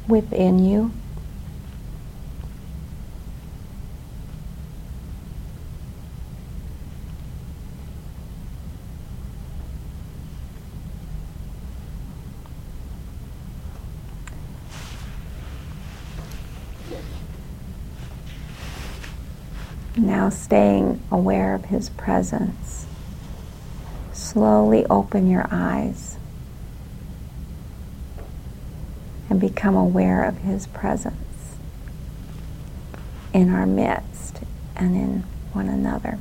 within you. Now staying aware of His presence. Slowly open your eyes and become aware of His presence in our midst and in one another.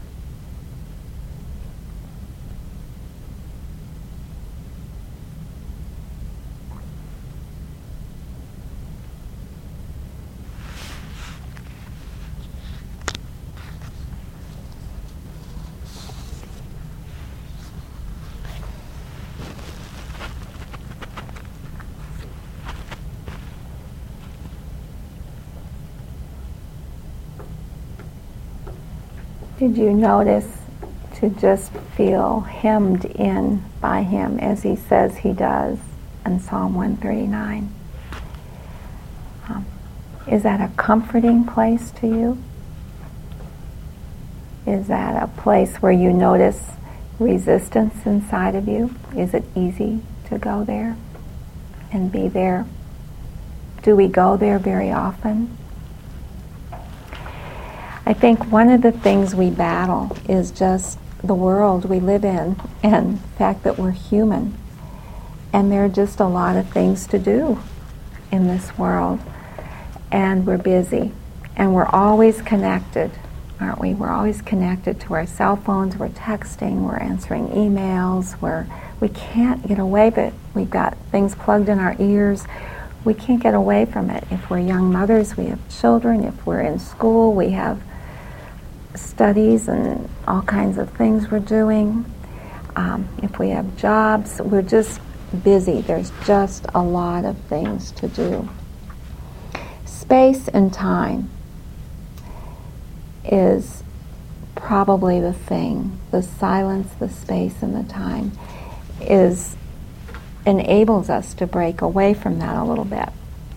Did you notice to just feel hemmed in by Him as He says He does in Psalm 139? Is that a comforting place to you? Is that a place where you notice resistance inside of you? Is it easy to go there and be there? Do we go there very often? I think one of the things we battle is just the world we live in and the fact that we're human. And there are just a lot of things to do in this world. And we're busy. And we're always connected, aren't we? We're always connected to our cell phones. We're texting. We're answering emails. We can't get away, but we've got things plugged in our ears. We can't get away from it. If we're young mothers, we have children. If we're in school, we have studies and all kinds of things we're doing. If we have jobs, we're just busy. There's just a lot of things to do. Space and time is probably the thing. The silence, the space, and the time enables us to break away from that a little bit.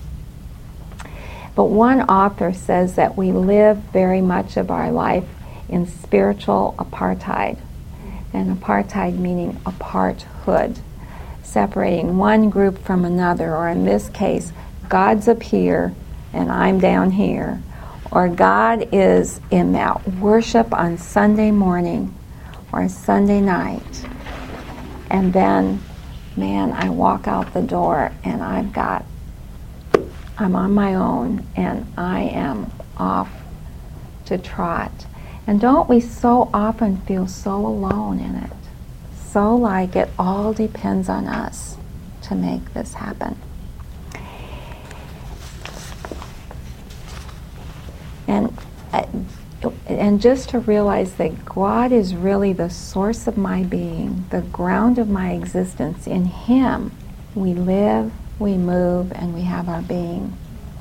But one author says that we live very much of our life in spiritual apartheid. And apartheid meaning aparthood, separating one group from another, or in this case, God's up here and I'm down here. Or God is in that worship on Sunday morning or Sunday night. And then, man, I walk out the door and I'm on my own and I am off to trot. And don't we so often feel so alone in it? So like it all depends on us to make this happen. And just to realize that God is really the source of my being, the ground of my existence. In Him we live, we move, and we have our being.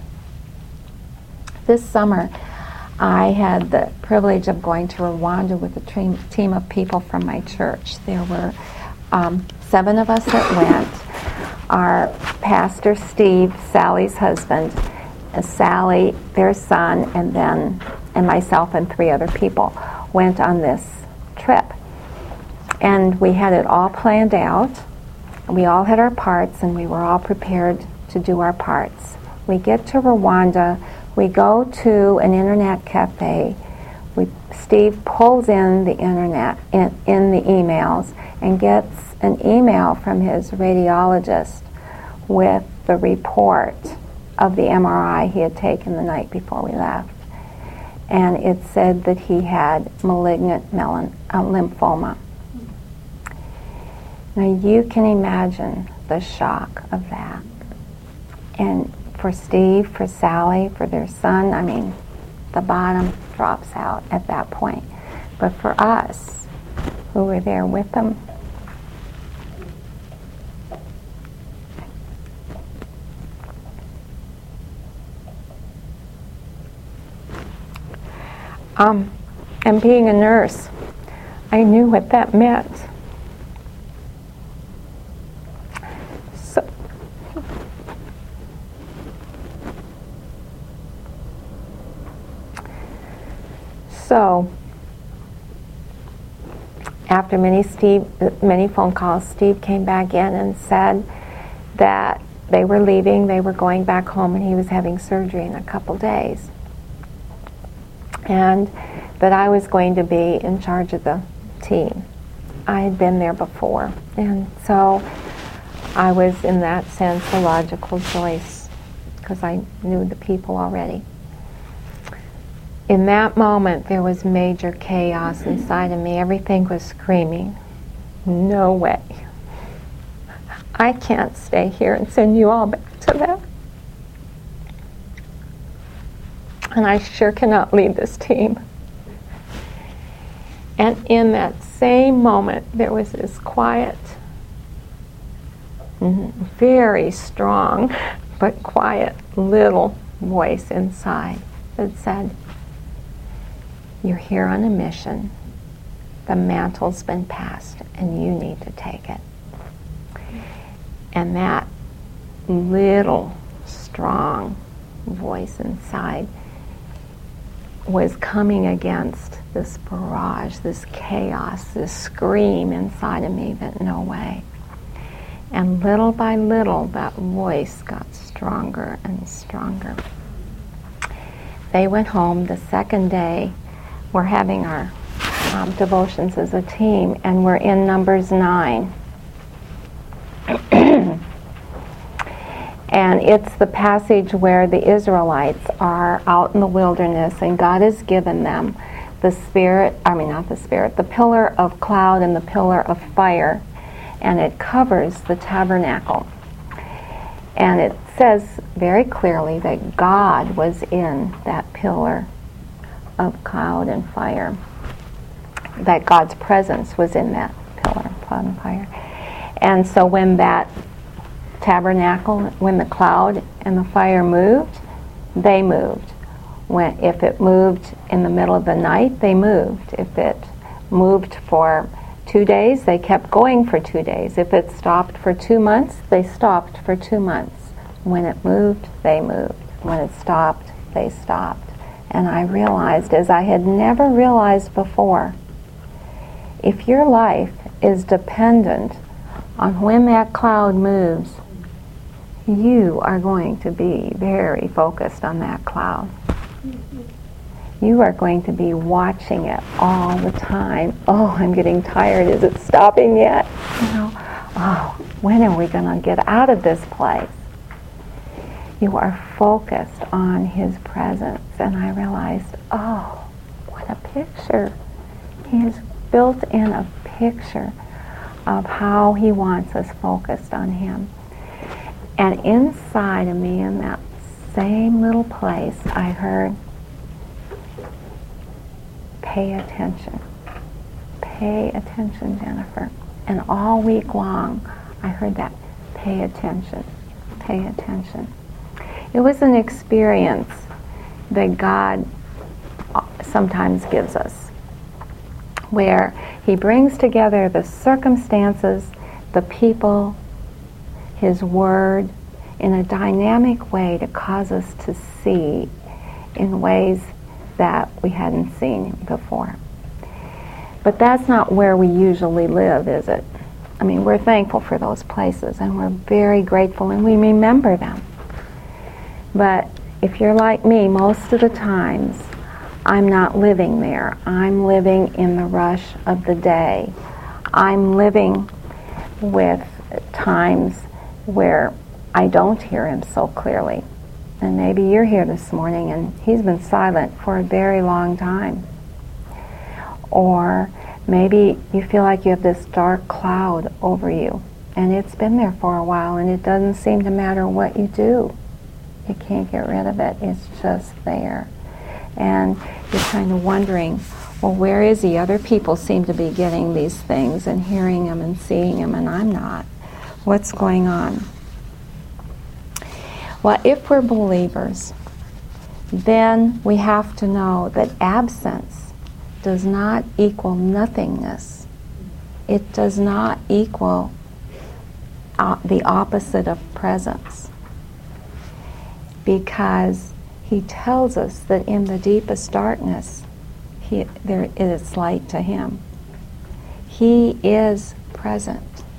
This summer, I had the privilege of going to Rwanda with a team of people from my church. There were 7 of us that went. Our pastor, Steve, Sally's husband, Sally, their son, and myself and 3 other people went on this trip. And we had it all planned out. We all had our parts, and we were all prepared to do our parts. We get to Rwanda. We go to an internet cafe. Steve pulls in the internet, in the emails, and gets an email from his radiologist with the report of the MRI he had taken the night before we left. And it said that he had malignant lymphoma. Now you can imagine the shock of that. And for Steve, for Sally, for their son, I mean, the bottom drops out at that point. But for us, who were there with them, and being a nurse, I knew what that meant. So, after many phone calls, Steve came back in and said that they were leaving, they were going back home, and he was having surgery in a couple days. And that I was going to be in charge of the team. I had been there before, and so I was, in that sense, a logical choice because I knew the people already. In that moment, there was major chaos inside of me. Everything was screaming, no way. I can't stay here and send you all back to them. And I sure cannot lead this team. And in that same moment, there was this quiet, very strong, but quiet little voice inside that said, you're here on a mission. The mantle's been passed, and you need to take it. And that little, strong voice inside was coming against this barrage, this chaos, this scream inside of me that no way. And little by little, that voice got stronger and stronger. They went home. The second day, we're having our devotions as a team, and we're in Numbers 9. And it's the passage where the Israelites are out in the wilderness, and God has given them the pillar of cloud and the pillar of fire, and it covers the tabernacle. And it says very clearly that God was in that pillar of cloud and fire, that God's presence was in that pillar of cloud and fire. And so when that tabernacle, when the cloud and the fire moved, they moved. If it moved in the middle of the night, they moved. If it moved for 2 days, they kept going for 2 days. If it stopped for 2 months, they stopped for 2 months. When it moved, they moved. When it stopped, they stopped. And I realized, as I had never realized before, if your life is dependent on when that cloud moves, you are going to be very focused on that cloud. You are going to be watching it all the time. Oh, I'm getting tired. Is it stopping yet? Oh, when are we going to get out of this place? You are focused on His presence. And I realized, oh, what a picture. He has built in a picture of how He wants us focused on Him. And inside of me, in that same little place, I heard, pay attention. Pay attention, Jennifer. And all week long, I heard that, pay attention. Pay attention. It was an experience that God sometimes gives us, where He brings together the circumstances, the people, His Word, in a dynamic way to cause us to see in ways that we hadn't seen before. But that's not where we usually live, is it? I mean, we're thankful for those places, and we're very grateful, and we remember them. But if you're like me, most of the times, I'm not living there. I'm living in the rush of the day. I'm living with times where I don't hear Him so clearly. And maybe you're here this morning and He's been silent for a very long time. Or maybe you feel like you have this dark cloud over you, and it's been there for a while, and it doesn't seem to matter what you do. You can't get rid of it. It's just there. And you're kind of wondering, well, where is He? Other people seem to be getting these things and hearing them and seeing them, and I'm not. What's going on? Well, if we're believers, then we have to know that absence does not equal nothingness. It does not equal the opposite of presence. Because He tells us that in the deepest darkness, there is light to him. He is present.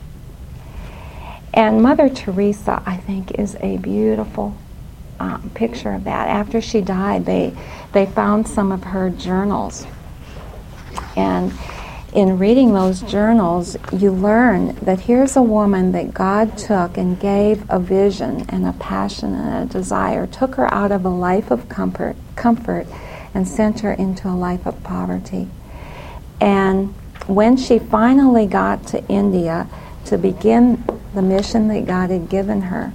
And Mother Teresa, I think, is a beautiful picture of that. After she died, they found some of her journals. And in reading those journals, you learn that here's a woman that God took and gave a vision and a passion and a desire, took her out of a life of comfort and sent her into a life of poverty. And when she finally got to India to begin the mission that God had given her,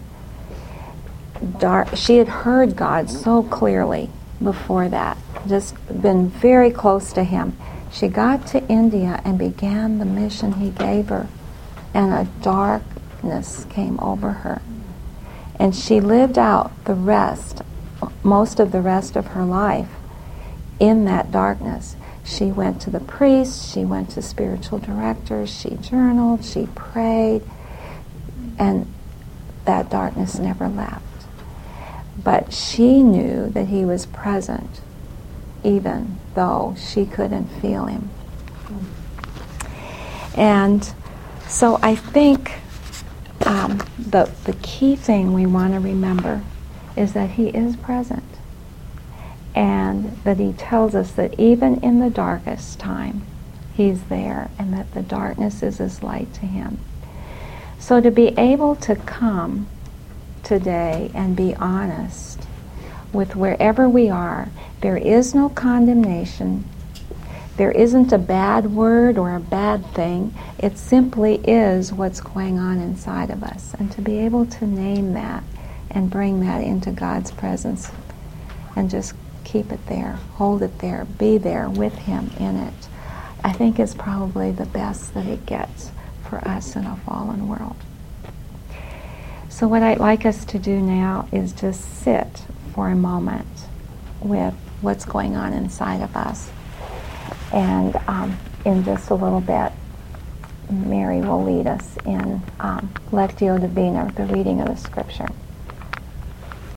she had heard God so clearly before that, just been very close to him. She got to India and began the mission he gave her, and a darkness came over her. And she lived out most of the rest of her life in that darkness. She went to the priest, she went to spiritual directors, she journaled, she prayed, and that darkness never left. But she knew that he was present, even though she couldn't feel him. And so I think the key thing we want to remember is that he is present, and that he tells us that even in the darkest time, he's there, and that the darkness is as light to him. So to be able to come today and be honest with wherever we are, there is no condemnation. There isn't a bad word or a bad thing. It simply is what's going on inside of us. And to be able to name that and bring that into God's presence and just keep it there, hold it there, be there with him in it, I think is probably the best that it gets for us in a fallen world. So what I'd like us to do now is just sit for a moment with what's going on inside of us. And in just a little bit, Mary will lead us in Lectio Divina, the reading of the Scripture.